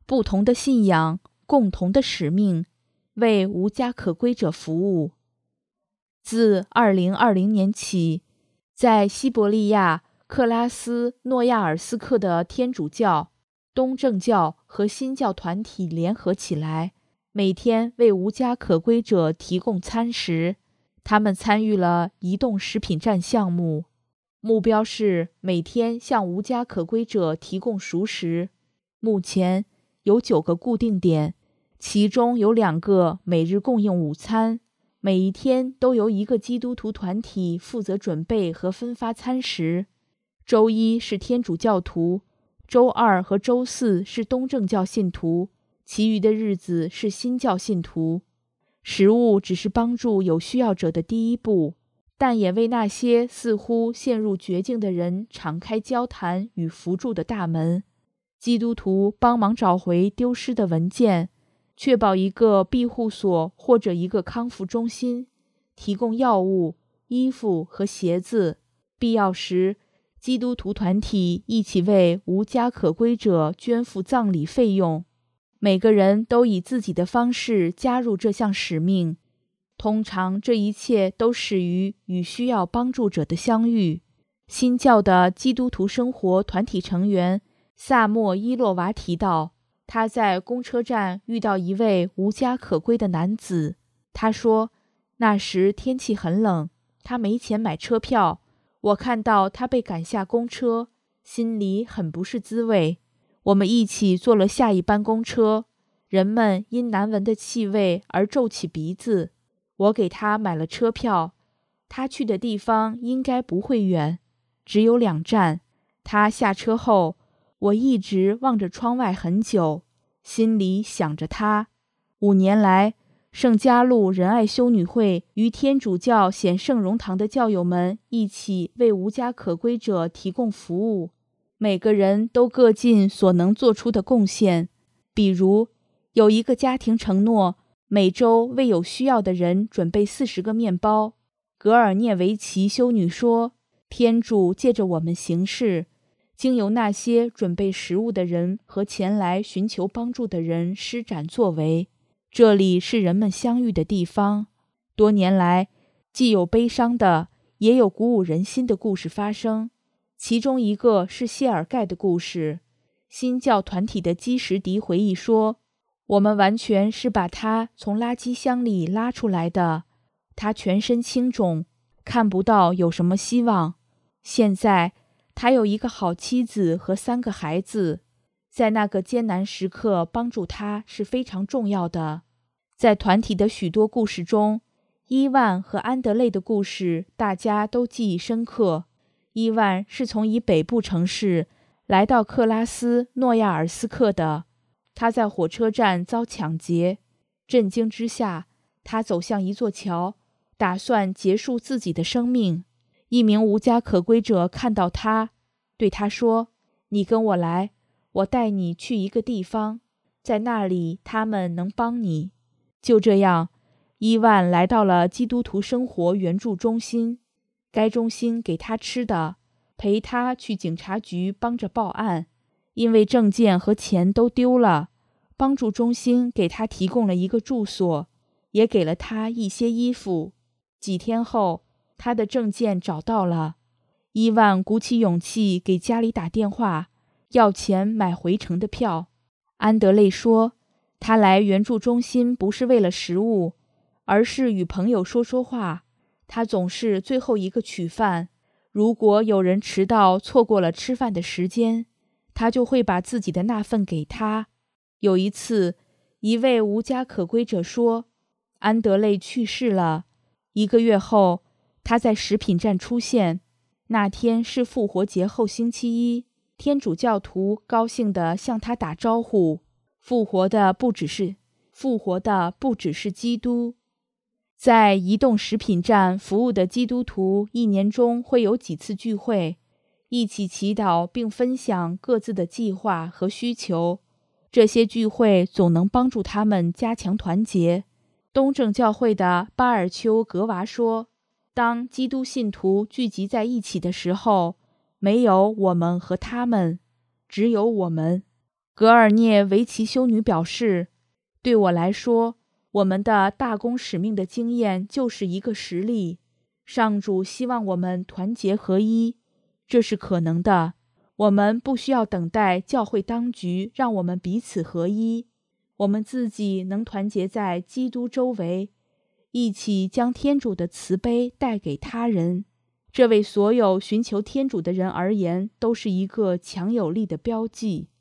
不同的信仰，共同的使命，为无家可归者服务。自2020年起，在西伯利亚克拉斯诺亚尔斯克的天主教、东正教和新教团体联合起来，每天为无家可归者提供餐食。他们参与了移动食品站项目，目标是每天向无家可归者提供熟食。目前有9个固定点，其中有2个每日供应午餐，每一天都由一个基督徒团体负责准备和分发餐食。周一是天主教徒，周2和周4是东正教信徒，其余的日子是新教信徒。食物只是帮助有需要者的第一步，但也为那些似乎陷入绝境的人敞开交谈与扶助的大门。基督徒帮忙找回丢失的文件，确保一个庇护所或者一个康复中心，提供药物、衣服和鞋子。必要时，基督徒团体一起为无家可归者捐付葬礼费用。每个人都以自己的方式加入这项使命。通常这一切都始于与需要帮助者的相遇。新教的基督徒生活团体成员萨默伊洛娃提到，他在公车站遇到一位无家可归的男子。他说，那时天气很冷，他没钱买车票。我看到他被赶下公车，心里很不是滋味。我们一起坐了下一班公车，人们因难闻的气味而皱起鼻子。我给他买了车票，他去的地方应该不会远，只有2站。他下车后，我一直望着窗外很久，心里想着他。5年来，圣嘉禄仁爱修女会与天主教显圣容堂的教友们一起为无家可归者提供服务，每个人都各尽所能做出的贡献。比如，有一个家庭承诺每周为有需要的人准备40个面包。格尔涅维奇修女说，天主借着我们行事，经由那些准备食物的人和前来寻求帮助的人施展作为。这里是人们相遇的地方。多年来，既有悲伤的，也有鼓舞人心的故事发生。其中一个是谢尔盖的故事。新教团体的基什迪回忆说，我们完全是把他从垃圾箱里拉出来的。他全身青肿，看不到有什么希望。现在他有一个好妻子和3个孩子。在那个艰难时刻帮助他是非常重要的。在团体的许多故事中，伊万和安德烈的故事大家都记忆深刻。伊万是从以北部城市来到克拉斯诺亚尔斯克的，他在火车站遭抢劫，震惊之下，他走向一座桥，打算结束自己的生命。一名无家可归者看到他，对他说，你跟我来，我带你去一个地方，在那里他们能帮你。就这样，伊万来到了基督徒生活援助中心。该中心给他吃的，陪他去警察局帮着报案，因为证件和钱都丢了。帮助中心给他提供了一个住所，也给了他一些衣服。几天后，他的证件找到了。伊万鼓起勇气给家里打电话，要钱买回程的票。安德烈说，他来援助中心不是为了食物，而是与朋友说说话。他总是最后一个取饭，如果有人迟到错过了吃饭的时间，他就会把自己的那份给他。有一次，一位无家可归者说，安德烈去世了。1个月后，他在食品站出现。那天是复活节后星期一，天主教徒高兴地向他打招呼。复活的不只是基督。在移动食品站服务的基督徒1年中会有几次聚会，一起祈祷并分享各自的计划和需求。这些聚会总能帮助他们加强团结。东正教会的巴尔丘格娃说，当基督信徒聚集在一起的时候，没有我们和他们，只有我们。 格尔涅维奇修女表示，对我来说，我们的大公使命的经验就是一个实例。上主希望我们团结合一，这是可能的。我们不需要等待教会当局让我们彼此合一，我们自己能团结在基督周围，一起将天主的慈悲带给他人。这为所有寻求天主的人而言，都是一个强有力的标记。